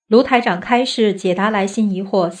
卢台长开示解答来信疑惑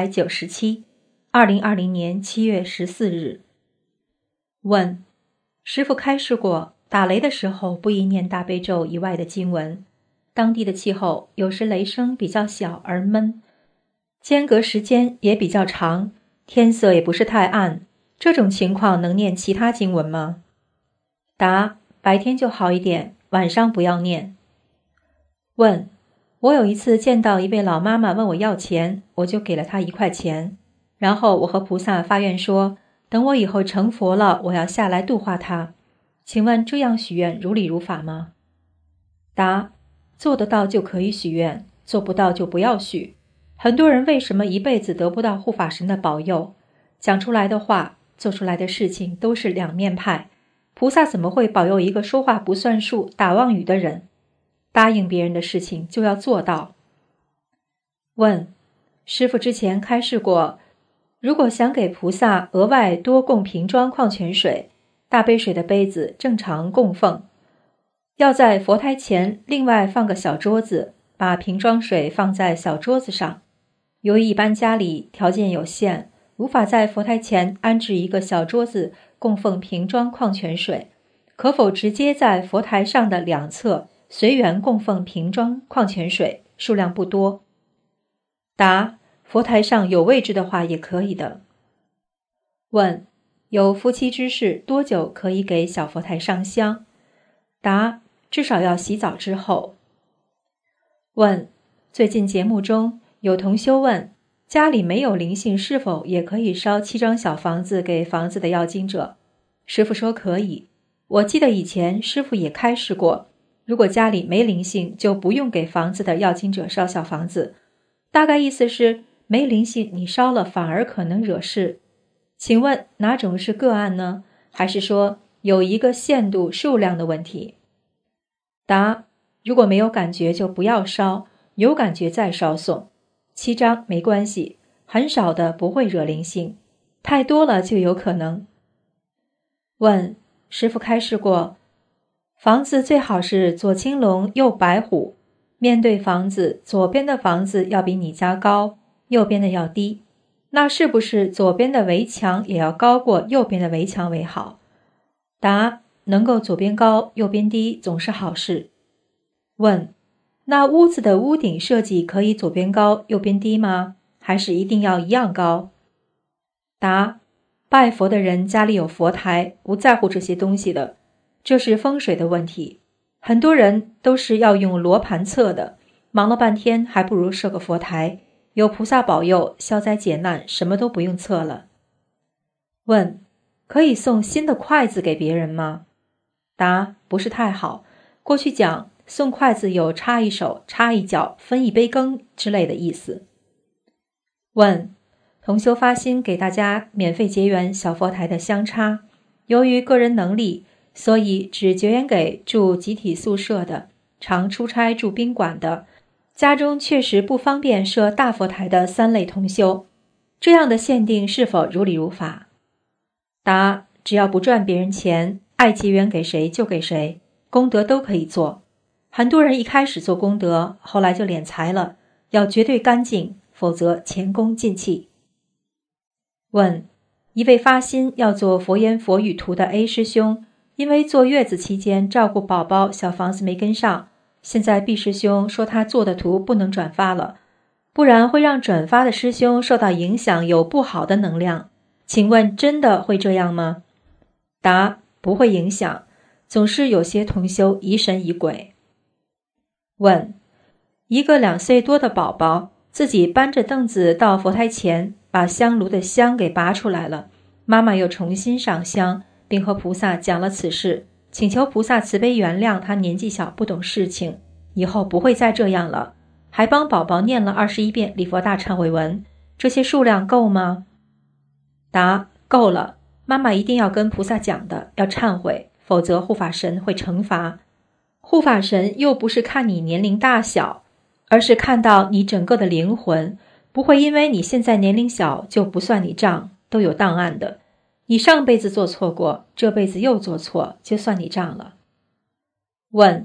397 2020年7月14日。问：师父开示过，打雷的时候不宜念大悲咒以外的经文。当地的气候有时雷声比较小而闷，间隔时间也比较长，天色也不是太暗，这种情况能念其他经文吗？答：白天就好一点，晚上不要念。问：我有一次见到一位老妈妈问我要钱，我就给了她1块钱，然后我和菩萨发愿说，等我以后成佛了，我要下来度化她。请问这样许愿如理如法吗？答：做得到就可以许愿，做不到就不要许。很多人为什么一辈子得不到护法神的保佑？讲出来的话，做出来的事情都是两面派。菩萨怎么会保佑一个说话不算数、打妄语的人？答应别人的事情就要做到。问：师父之前开示过，如果想给菩萨额外多供瓶装矿泉水，大杯水的杯子正常供奉，要在佛台前另外放个小桌子，把瓶装水放在小桌子上。由于一般家里条件有限，无法在佛台前安置一个小桌子供奉瓶装矿泉水，可否直接在佛台上的两侧随缘供奉瓶装矿泉水，数量不多。答：佛台上有位置的话也可以的。问：有夫妻之事多久可以给小佛台上香？答：至少要洗澡之后。问：最近节目中有同修问，家里没有灵性是否也可以烧7张小房子给房子的要经者？师父说可以。我记得以前师父也开示过，如果家里没灵性，就不用给房子的要经者烧小房子。大概意思是，没灵性你烧了反而可能惹事。请问哪种是个案呢？还是说有一个限度数量的问题？答：如果没有感觉就不要烧，有感觉再烧送。7张没关系，很少的不会惹灵性，太多了就有可能。问：师父开示过，房子最好是左青龙右白虎，面对房子，左边的房子要比你家高，右边的要低。那是不是左边的围墙也要高过右边的围墙为好？答：能够左边高右边低总是好事。问：那屋子的屋顶设计可以左边高右边低吗？还是一定要一样高？答：拜佛的人家里有佛台，不在乎这些东西的，这是风水的问题。很多人都是要用罗盘测的，忙了半天还不如设个佛台，有菩萨保佑，消灾解难，什么都不用测了。问：可以送新的筷子给别人吗？答：不是太好。过去讲送筷子有插一手、插一脚、分一杯羹之类的意思。问：同修发心给大家免费结缘小佛台的香插，由于个人能力，所以只结缘给住集体宿舍的、常出差住宾馆的、家中确实不方便设大佛台的3类同修，这样的限定是否如理如法？答：只要不赚别人钱，爱结缘给谁就给谁，功德都可以做。很多人一开始做功德，后来就敛财了，要绝对干净，否则前功尽弃。问：一位发心要做佛言佛语图的 A 师兄，因为坐月子期间照顾宝宝，小房子没跟上，现在 B 师兄说他做的图不能转发了，不然会让转发的师兄受到影响，有不好的能量。请问真的会这样吗？答：不会影响，总是有些同修疑神疑鬼。问：一个2岁多的宝宝自己搬着凳子到佛台前，把香炉的香给拔出来了，妈妈又重新上香，并和菩萨讲了此事，请求菩萨慈悲原谅他年纪小不懂事情，以后不会再这样了，还帮宝宝念了21遍礼佛大忏悔文，这些数量够吗？答：够了，妈妈一定要跟菩萨讲的，要忏悔，否则护法神会惩罚。护法神又不是看你年龄大小，而是看到你整个的灵魂，不会因为你现在年龄小就不算你账，都有档案的。你上辈子做错过，这辈子又做错，就算你账了。问：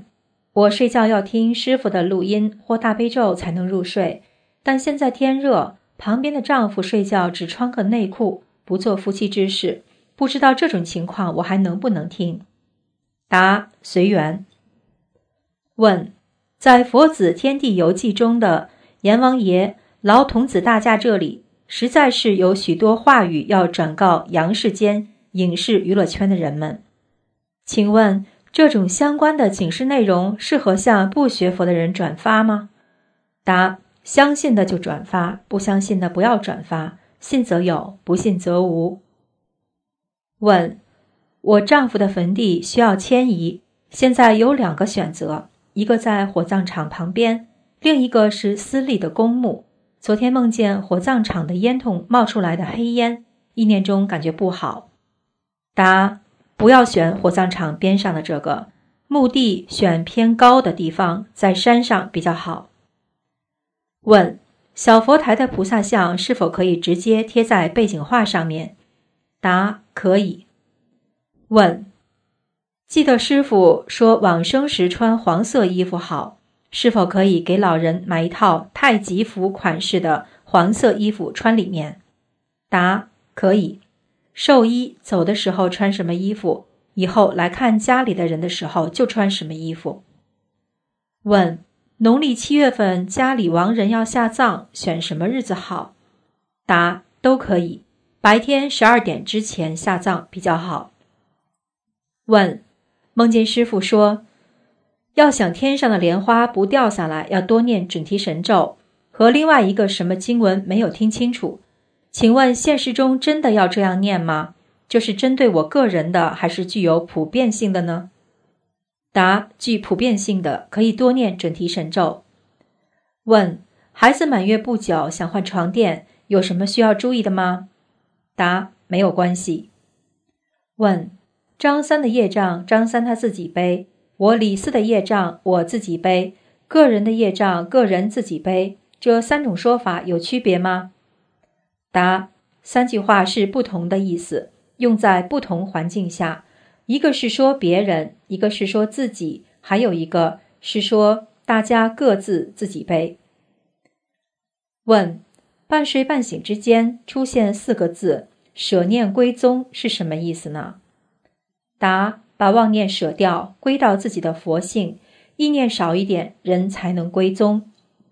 我睡觉要听师父的录音或大悲咒才能入睡，但现在天热，旁边的丈夫睡觉只穿个内裤，不做夫妻之事，不知道这种情况我还能不能听？答：随缘。问：在《佛子天地游记》中的阎王爷、老童子大驾这里，实在是有许多话语要转告阳世间影视娱乐圈的人们。请问这种相关的警示内容适合向不学佛的人转发吗？答：相信的就转发，不相信的不要转发，信则有，不信则无。问：我丈夫的坟地需要迁移，现在有2个选择，一个在火葬场旁边，另一个是私立的公墓。昨天梦见火葬场的烟筒冒出来的黑烟，意念中感觉不好。答：不要选火葬场边上的这个，墓地选偏高的地方，在山上比较好。问：小佛台的菩萨像是否可以直接贴在背景画上面？答：可以。问：记得师父说往生时穿黄色衣服好，是否可以给老人买一套太极服款式的黄色衣服穿里面？答：可以。寿衣走的时候穿什么衣服，以后来看家里的人的时候就穿什么衣服。问：农历7月份家里亡人要下葬，选什么日子好？答：都可以，白天12点之前下葬比较好。问：梦见师父说，要想天上的莲花不掉下来，要多念准提神咒，和另外一个什么经文没有听清楚，请问现实中真的要这样念吗？这是针对我个人的，还是具有普遍性的呢？答：具普遍性的，可以多念准提神咒。问：孩子满月不久想换床垫，有什么需要注意的吗？答：没有关系。问：张三的业障张三他自己背，我李四的业障我自己背，个人的业障个人自己背，这3种说法有区别吗？答：3句话是不同的意思，用在不同环境下，一个是说别人，一个是说自己，还有一个是说大家各自自己背。问：半睡半醒之间出现4个字舍念归宗是什么意思呢？答：把妄念舍掉，归到自己的佛性，意念少一点，人才能归宗。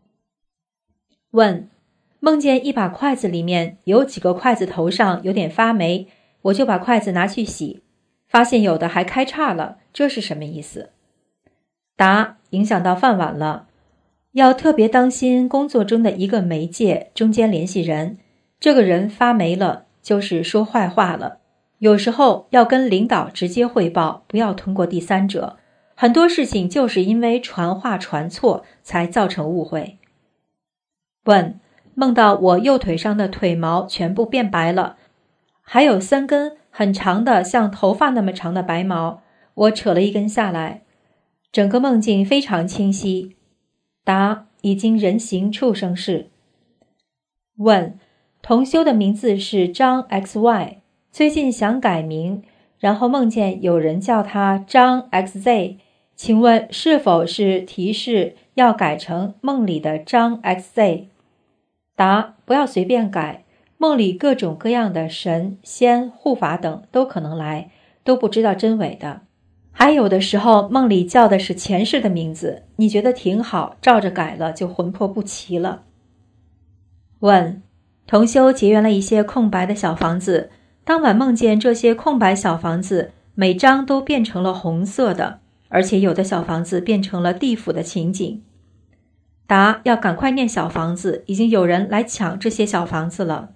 问：梦见一把筷子里面有几个筷子头上有点发霉，我就把筷子拿去洗，发现有的还开叉了，这是什么意思？答：影响到饭碗了，要特别当心工作中的一个媒介，中间联系人，这个人发霉了，就是说坏话了。有时候要跟领导直接汇报，不要通过第三者，很多事情就是因为传话传错才造成误会。问：梦到我右腿上的腿毛全部变白了，还有3根很长的像头发那么长的白毛，我扯了1根下来，整个梦境非常清晰。答：已经人形畜生式。问：同修的名字是张 XY， 最近想改名，然后梦见有人叫他张 XZ， 请问是否是提示要改成梦里的张 XZ？ 答：不要随便改，梦里各种各样的神仙护法等都可能来，都不知道真伪的。还有的时候梦里叫的是前世的名字，你觉得挺好，照着改了就魂魄不齐了。问：同修结缘了一些空白的小房子，当晚梦见这些空白小房子每张都变成了红色的，而且有的小房子变成了地府的情景。答：要赶快念小房子，已经有人来抢这些小房子了。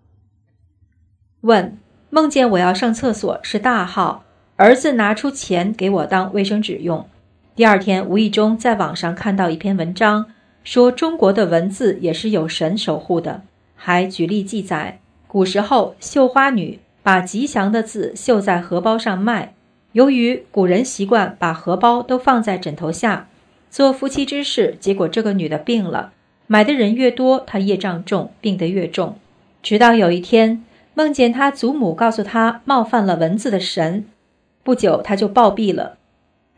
问：梦见我要上厕所是大号，儿子拿出钱给我当卫生纸用。第2天无意中在网上看到一篇文章，说中国的文字也是有神守护的，还举例记载古时候绣花女把吉祥的字绣在荷包上卖，由于古人习惯把荷包都放在枕头下做夫妻之事，结果这个女的病了，买的人越多，她业障重，病得越重。直到有一天梦见她祖母告诉她冒犯了文字的神，不久她就暴毙了。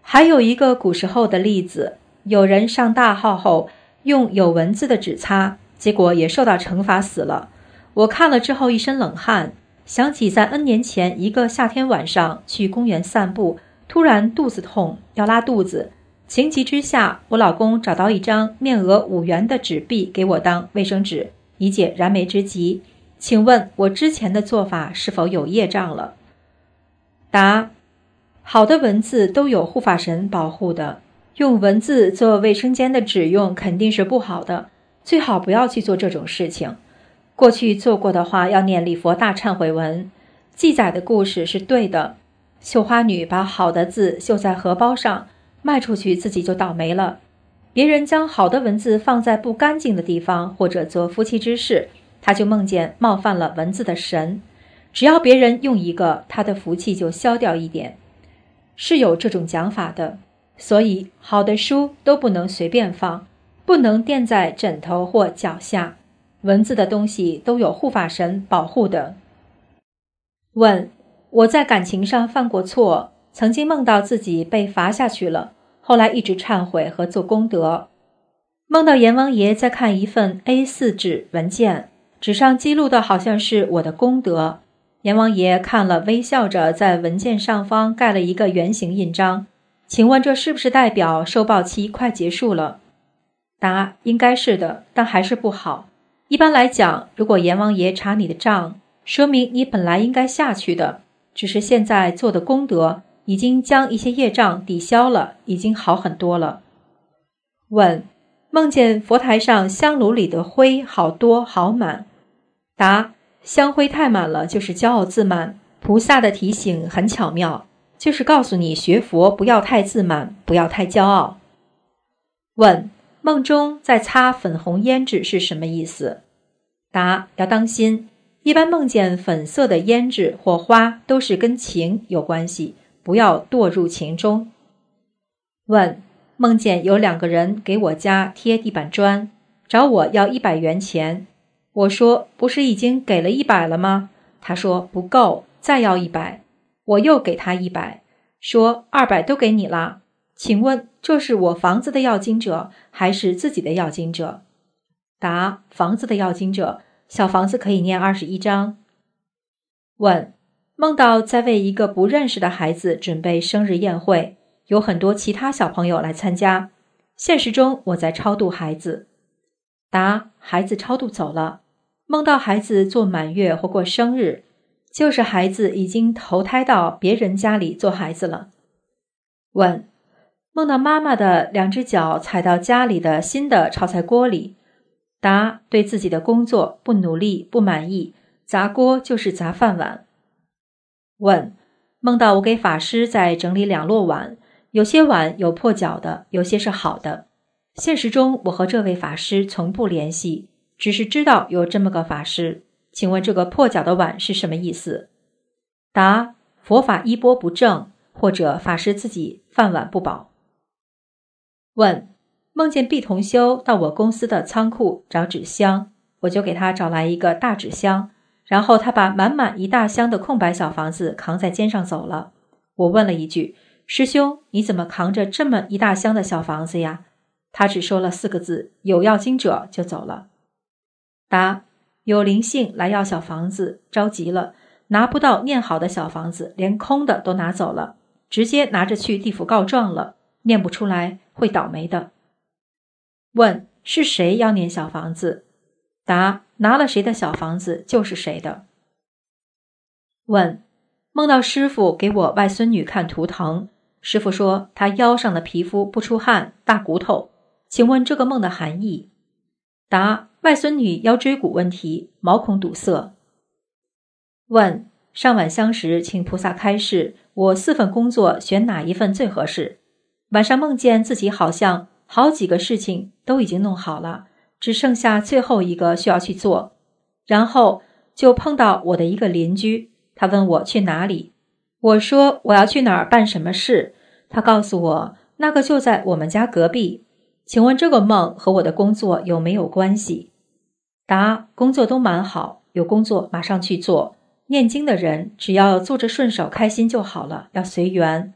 还有一个古时候的例子，有人上大号后用有文字的纸擦，结果也受到惩罚死了。我看了之后一身冷汗，想起在 N 年前一个夏天晚上去公园散步，突然肚子痛，要拉肚子。情急之下，我老公找到一张面额5元的纸币给我当卫生纸，以解燃眉之急。请问我之前的做法是否有业障了？答：好的文字都有护法神保护的，用文字做卫生间的纸用肯定是不好的，最好不要去做这种事情。过去做过的话要念礼佛大忏悔文。记载的故事是对的，绣花女把好的字绣在荷包上，卖出去自己就倒霉了。别人将好的文字放在不干净的地方，或者做夫妻之事，他就梦见冒犯了文字的神，只要别人用一个，他的福气就消掉一点，是有这种讲法的。所以好的书都不能随便放，不能垫在枕头或脚下，文字的东西都有护法神保护的。问：我在感情上犯过错，曾经梦到自己被罚下去了，后来一直忏悔和做功德。梦到阎王爷在看一份 A4 纸文件，纸上记录的好像是我的功德。阎王爷看了，微笑着在文件上方盖了一个圆形印章。请问这是不是代表收报期快结束了？答：应该是的，但还是不好。一般来讲，如果阎王爷查你的账，说明你本来应该下去的，只是现在做的功德已经将一些业障抵消了，已经好很多了。问：梦见佛台上香炉里的灰好多好满。答：香灰太满了就是骄傲自满，菩萨的提醒很巧妙，就是告诉你学佛不要太自满，不要太骄傲。问：梦中在擦粉红胭脂是什么意思？答：要当心，一般梦见粉色的胭脂或花都是跟情有关系，不要堕入情中。问：梦见有2个人给我家贴地板砖，找我要100元钱。我说：不是已经给了100了吗？他说不够，再要100。我又给他100，说200都给你了。请问这是我房子的要经者还是自己的要经者？答：房子的要经者，小房子可以念21章。问：梦到在为一个不认识的孩子准备生日宴会，有很多其他小朋友来参加，现实中我在超度孩子。答：孩子超度走了。梦到孩子做满月或过生日，就是孩子已经投胎到别人家里做孩子了。问：梦到妈妈的2只脚踩到家里的新的炒菜锅里。答：对自己的工作不努力不满意，砸锅就是砸饭碗。问：梦到我给法师在整理2摞碗，有些碗有破角的，有些是好的。现实中我和这位法师从不联系，只是知道有这么个法师。请问这个破角的碗是什么意思？答：佛法衣钵不正，或者法师自己饭碗不保。问：梦见毕同修到我公司的仓库找纸箱，我就给他找来一个大纸箱，然后他把满满1大箱的空白小房子扛在肩上走了。我问了一句：师兄，你怎么扛着这么1大箱的小房子呀？他只说了4个字：有要经者，就走了。答：有灵性来要小房子，着急了，拿不到念好的小房子，连空的都拿走了，直接拿着去地府告状了，念不出来会倒霉的。问：是谁要念小房子？答：拿了谁的小房子就是谁的。问：梦到师父给我外孙女看图腾，师父说她腰上的皮肤不出汗，大骨头，请问这个梦的含义？答：外孙女腰椎骨问题，毛孔堵塞。问：上晚香时请菩萨开示，我4份工作选哪一份最合适？晚上梦见自己好像好几个事情都已经弄好了，只剩下最后一个需要去做，然后就碰到我的一个邻居，他问我去哪里，我说我要去哪儿办什么事，他告诉我那个就在我们家隔壁。请问这个梦和我的工作有没有关系？答：工作都蛮好，有工作马上去做，念经的人只要做着顺手开心就好了，要随缘。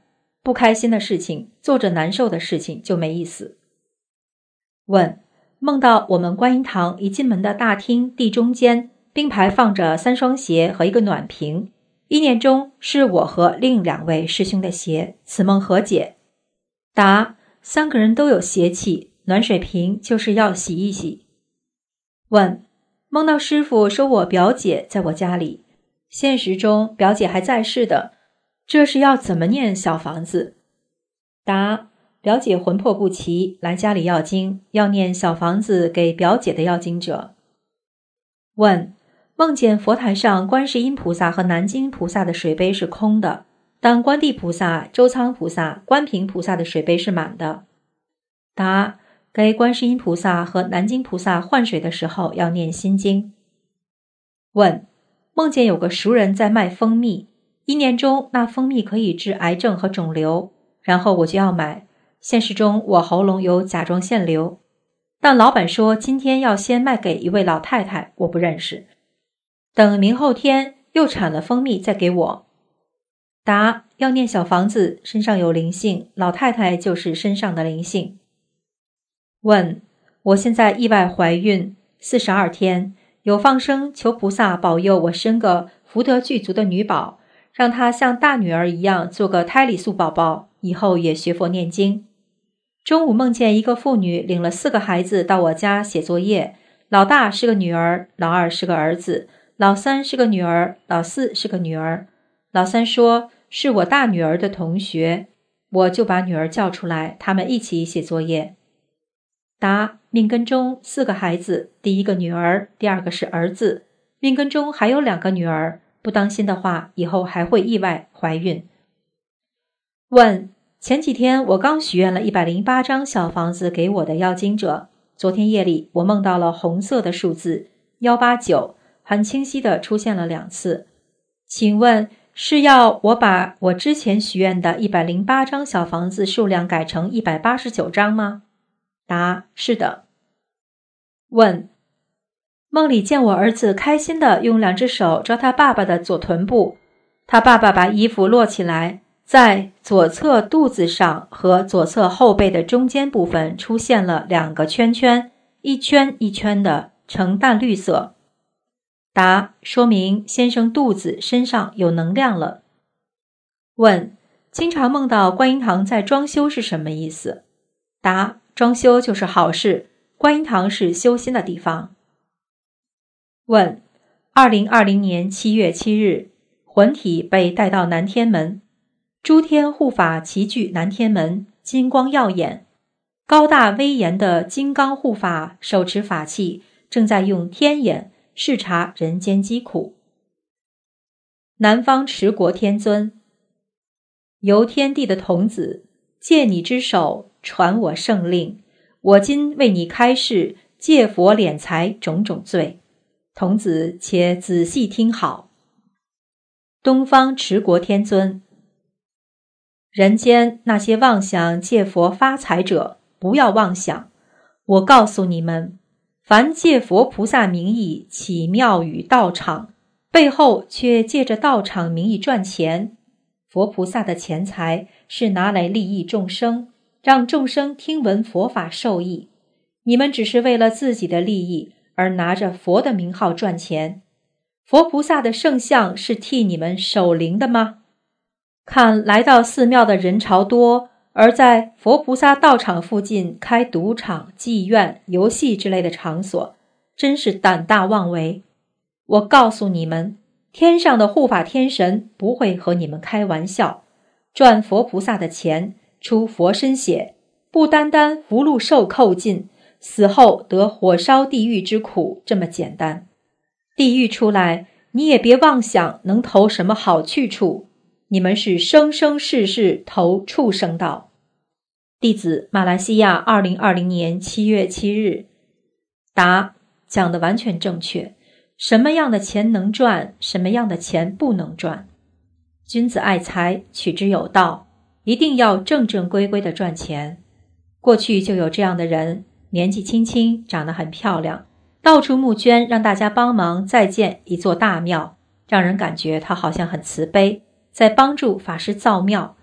不开心的事情，做着难受的事情就没意思。问：梦到我们观音堂一进门的大厅地中间并排放着3双鞋和一个暖瓶，意念中是我和另2位师兄的鞋，此梦何解？答：3个人都有邪气，暖水瓶就是要洗一洗。问：梦到师父说我表姐在我家里，现实中表姐还在世的，这是要怎么念小房子？答：表姐魂魄不齐，来家里要经，要念小房子给表姐的要经者。问：梦见佛台上观世音菩萨和南京菩萨的水杯是空的，但观地菩萨、周仓菩萨、观平菩萨的水杯是满的。答：给观世音菩萨和南京菩萨换水的时候要念心经。问：梦见有个熟人在卖蜂蜜，意念中那蜂蜜可以治癌症和肿瘤，然后我就要买，现实中我喉咙有甲状腺瘤，但老板说今天要先卖给一位老太太，我不认识，等明后天又产了蜂蜜再给我。答：要念小房子，身上有灵性，老太太就是身上的灵性。问：我现在意外怀孕42天，有放生求菩萨保佑我生个福德具足的女宝，让她像大女儿一样做个胎里素宝宝，以后也学佛念经。中午梦见一个妇女领了4个孩子到我家写作业，老大是个女儿，老2是个儿子，老3是个女儿，老4是个女儿。老3说是我大女儿的同学，我就把女儿叫出来，他们一起写作业。答：命根中4个孩子，第1个女儿，第2个是儿子，命根中还有2个女儿，不当心的话，以后还会意外怀孕。问：前几天我刚许愿了108张小房子给我的要经者，昨天夜里我梦到了红色的数字189，很清晰地出现了2次，请问是要我把我之前许愿的108张小房子数量改成189张吗？答：是的。问：梦里见我儿子开心地用2只手抓他爸爸的左臀部，他爸爸把衣服摞起来，在左侧肚子上和左侧后背的中间部分出现了2个圈圈，一圈一圈的，呈淡绿色。答：说明先生肚子身上有能量了。问：经常梦到观音堂在装修是什么意思？答：装修就是好事，观音堂是修心的地方。问：2020年7月7日，魂体被带到南天门，诸天护法齐聚南天门，金光耀眼，高大威严的金刚护法手持法器，正在用天眼视察人间疾苦。南方持国天尊：由天地的童子，借你之手传我圣令，我今为你开示借佛敛财种种罪，童子且仔细听好。东方持国天尊：人间那些妄想借佛发财者，不要妄想，我告诉你们，凡借佛菩萨名义起庙宇道场，背后却借着道场名义赚钱，佛菩萨的钱财是拿来利益众生，让众生听闻佛法受益，你们只是为了自己的利益而拿着佛的名号赚钱。佛菩萨的圣像是替你们守灵的吗？看来到寺庙的人潮多，而在佛菩萨道场附近开赌场、妓院、游戏之类的场所，真是胆大妄为。我告诉你们，天上的护法天神不会和你们开玩笑，赚佛菩萨的钱，出佛身血，不单单福禄寿扣尽，死后得火烧地狱之苦这么简单。地狱出来，你也别妄想能投什么好去处，你们是生生世世投畜生道。弟子马来西亚2020年7月7日。答：讲得完全正确，什么样的钱能赚，什么样的钱不能赚。君子爱财，取之有道，一定要正正规规地赚钱。过去就有这样的人，年纪轻轻，长得很漂亮，到处募捐让大家帮忙再建一座大庙，让人感觉他好像很慈悲，在帮助法师造庙。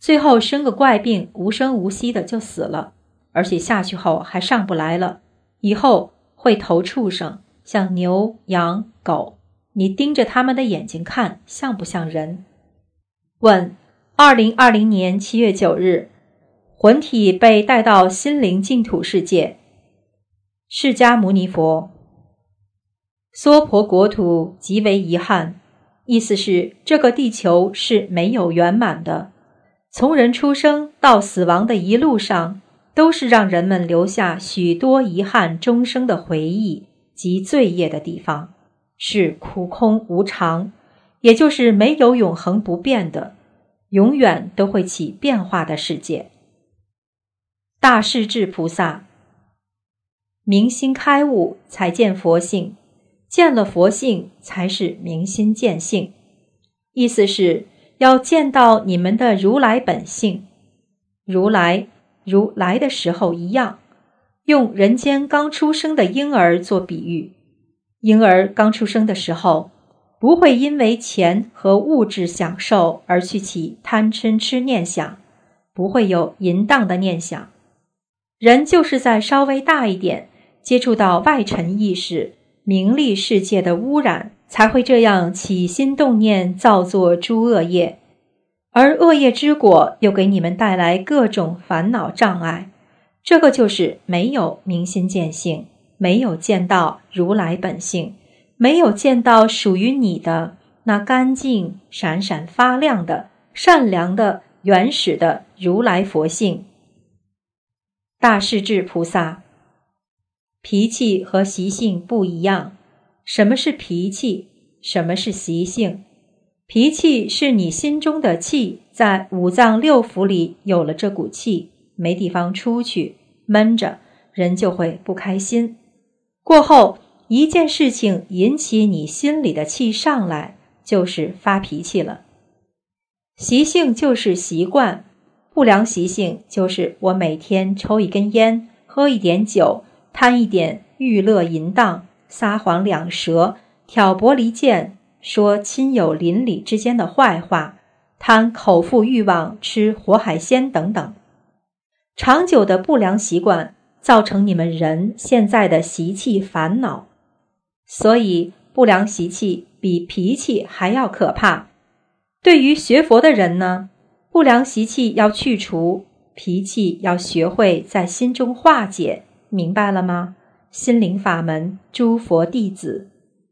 最后生个怪病，无声无息的就死了，而且下去后还上不来了，以后会投畜生，像牛、羊、狗，你盯着他们的眼睛看，像不像人？问：2020年7月9日，魂体被带到心灵净土世界。释迦牟尼佛：娑婆国土极为遗憾，意思是这个地球是没有圆满的，从人出生到死亡的一路上，都是让人们留下许多遗憾终生的回忆及罪业的地方，是苦空无常，也就是没有永恒不变的，永远都会起变化的世界。大势至菩萨：明心开悟才见佛性，见了佛性才是明心见性，意思是要见到你们的如来本性。如来如来的时候一样，用人间刚出生的婴儿做比喻。婴儿刚出生的时候，不会因为钱和物质享受而去起贪嗔痴念想，不会有淫荡的念想。人就是在稍微大一点，接触到外尘意识、名利世界的污染，才会这样起心动念，造作诸恶业。而恶业之果又给你们带来各种烦恼障碍，这个就是没有明心见性，没有见到如来本性，没有见到属于你的那干净、闪闪发亮的、善良的、原始的如来佛性。大势至菩萨：脾气和习性不一样。什么是脾气？什么是习性？脾气是你心中的气，在五脏六腑里有了这股气，没地方出去，闷着，人就会不开心。过后一件事情引起你心里的气上来，就是发脾气了。习性就是习惯，不良习性就是我每天抽一根烟，喝一点酒，贪一点欲乐淫荡，撒谎两舌，挑拨离间，说亲友邻里之间的坏话，贪口腹欲望，吃活海鲜等等。长久的不良习惯造成你们人现在的习气烦恼，所以不良习气比脾气还要可怕。对于学佛的人呢，不良习气要去除，脾气要学会在心中化解，明白了吗？心灵法门，诸佛弟子。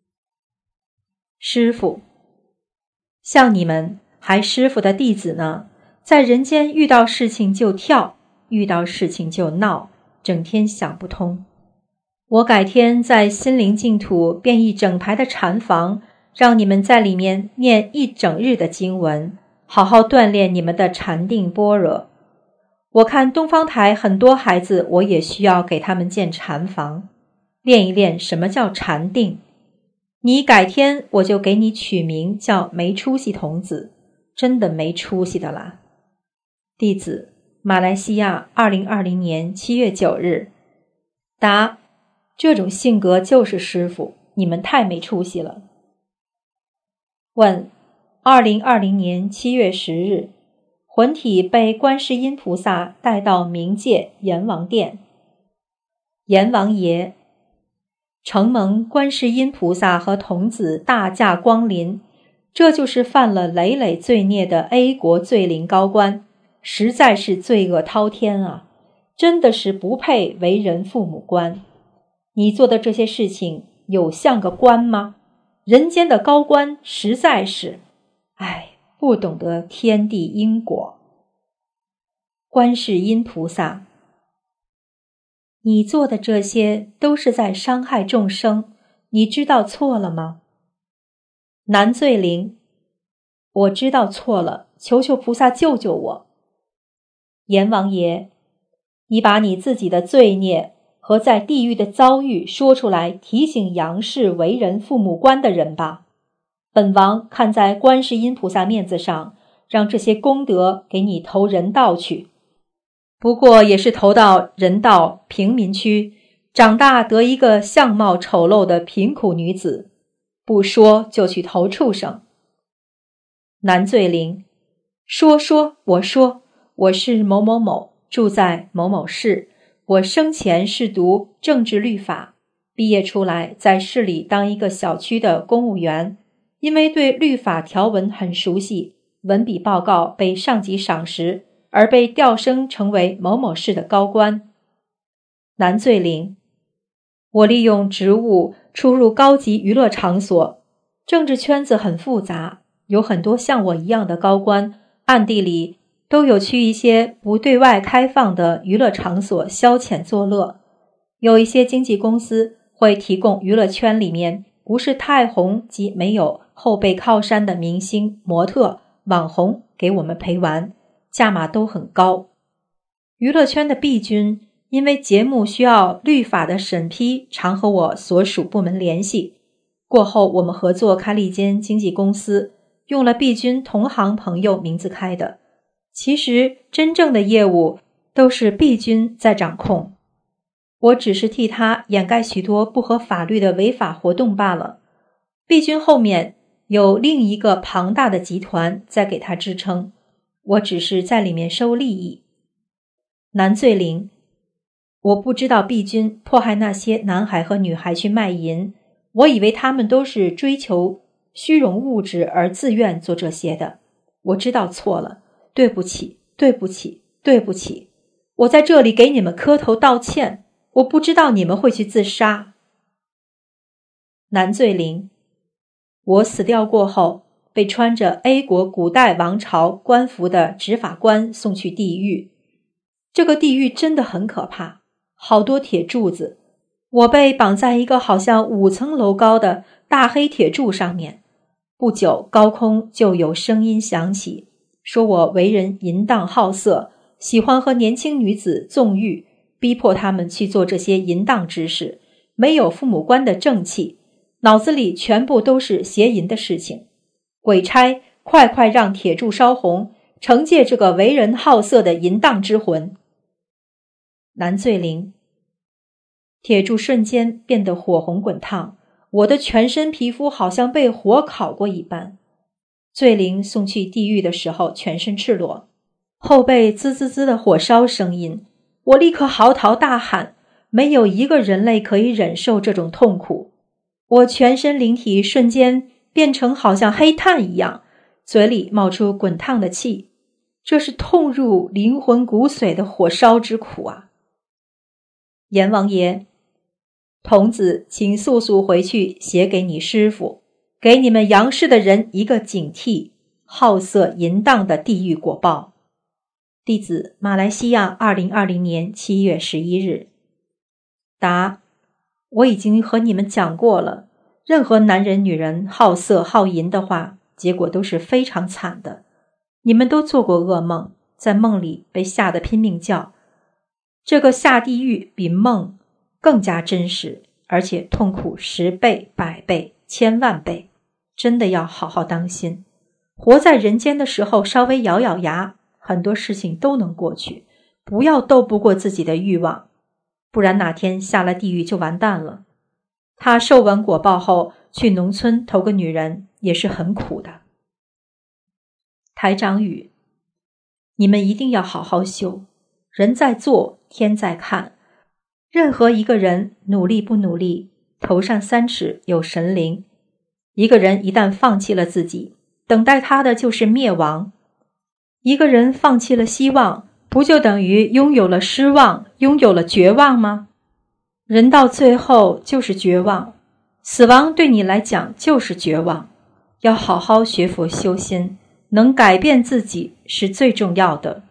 师父：像你们还师父的弟子呢，在人间遇到事情就跳，遇到事情就闹，整天想不通。我改天在心灵净土变一整排的禅房，让你们在里面念一整日的经文，好好锻炼你们的禅定般若。我看东方台很多孩子，我也需要给他们建禅房，练一练什么叫禅定。你改天我就给你取名叫没出息童子，真的没出息的啦。弟子：马来西亚2020年7月9日。答：这种性格就是师父，你们太没出息了。问：2020年7月10日，魂体被观世音菩萨带到冥界阎王殿。阎王爷：承蒙观世音菩萨和童子大驾光临，这就是犯了累累罪孽的 A 国罪灵高官，实在是罪恶滔天啊，真的是不配为人父母官。你做的这些事情有像个官吗？人间的高官实在是，不懂得天地因果。观世音菩萨：你做的这些都是在伤害众生，你知道错了吗？男罪灵：我知道错了，求求菩萨救救我。阎王爷：你把你自己的罪孽和在地狱的遭遇说出来，提醒杨氏为人父母官的人吧。本王看在观世音菩萨面子上，让这些功德给你投人道去。不过也是投到人道贫民区，长大得一个相貌丑陋的贫苦女子，不说就去投畜生。男罪灵： 我说，我是某某某，住在某某市，我生前是读政治律法，毕业出来在市里当一个小区的公务员，因为对律法条文很熟悉，文笔报告被上级赏识，而被调升成为某某市的高官。男罪领，我利用职务出入高级娱乐场所，政治圈子很复杂，有很多像我一样的高官，暗地里都有去一些不对外开放的娱乐场所消遣作乐。有一些经纪公司会提供娱乐圈里面不是太红及没有后备靠山的明星、模特、网红给我们陪玩，价码都很高。娱乐圈的 B 君因为节目需要律法的审批，常和我所属部门联系。过后我们合作开了一间经纪公司，用了 B 君同行朋友名字开的。其实真正的业务都是 B 君在掌控，我只是替他掩盖许多不合法律的违法活动罢了。 B 君后面有另一个庞大的集团在给他支撑，我只是在里面收利益。男罪领，我不知道 B 君迫害那些男孩和女孩去卖淫，我以为他们都是追求虚荣物质而自愿做这些的。我知道错了，对不起，对不起，对不起，我在这里给你们磕头道歉，我不知道你们会去自杀。男罪领，我死掉过后，被穿着 A 国古代王朝官服的执法官送去地狱。这个地狱真的很可怕，好多铁柱子，我被绑在一个好像5层楼高的大黑铁柱上面。不久，高空就有声音响起，说我为人淫荡好色，喜欢和年轻女子纵欲，逼迫他们去做这些淫荡之事，没有父母官的正气，脑子里全部都是邪淫的事情。鬼差，快让铁柱烧红，惩戒这个为人好色的淫荡之魂。男罪领，铁柱瞬间变得火红滚烫，我的全身皮肤好像被火烤过一般。罪领送去地狱的时候全身赤裸，后背滋滋滋的火烧声音，我立刻嚎啕大喊，没有一个人类可以忍受这种痛苦。我全身灵体瞬间变成好像黑炭一样，嘴里冒出滚烫的气，这是痛入灵魂骨髓的火烧之苦啊！阎王爷，童子请速速回去写给你师父，给你们杨氏的人一个警惕，好色淫荡的地狱果报。弟子马来西亚2020年7月11日。答：我已经和你们讲过了，任何男人女人好色好淫的话，结果都是非常惨的。你们都做过噩梦，在梦里被吓得拼命叫。这个下地狱比梦更加真实，而且痛苦10倍、100倍、1000万倍，真的要好好当心。活在人间的时候稍微咬咬牙，很多事情都能过去，不要斗不过自己的欲望，不然哪天下了地狱就完蛋了。他受完果报后去农村投个女人也是很苦的。台长语，你们一定要好好修，人在做，天在看。任何一个人努力不努力，头上3尺有神灵。一个人一旦放弃了自己，等待他的就是灭亡。一个人放弃了希望，不就等于拥有了失望，拥有了绝望吗？人到最后就是绝望，死亡对你来讲就是绝望。要好好学佛修心，能改变自己是最重要的。